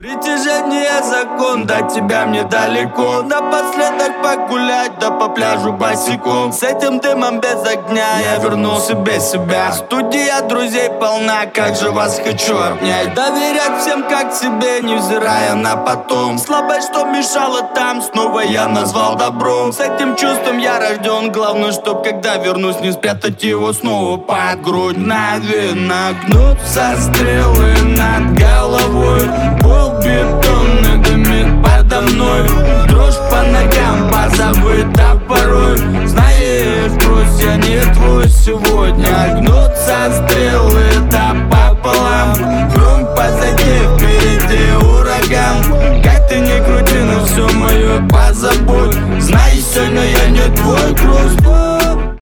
Притяжение закон, до тебя мне далеко. Напоследок погулять, да по пляжу босиком. С этим дымом без огня я вернулся без себя. Студия друзей полна, как же вас хочу обнять. Доверять всем как себе, невзирая на потом. Слабость, что мешало там, снова я назвал добром. С этим чувством я рожден, главное, чтоб когда вернусь, не спрятать его снова под грудь. Наверно, гнутся стрелы над головой. Бетонный дымит подо мной. Дрожь по ногам, позабыта порой. Знаешь, брось, я не твой сегодня. Гнутся стрелы, да пополам. Гром позади, впереди ураган. Как ты не крути, но все мое позабудь. Знай, сегодня я не твой груз.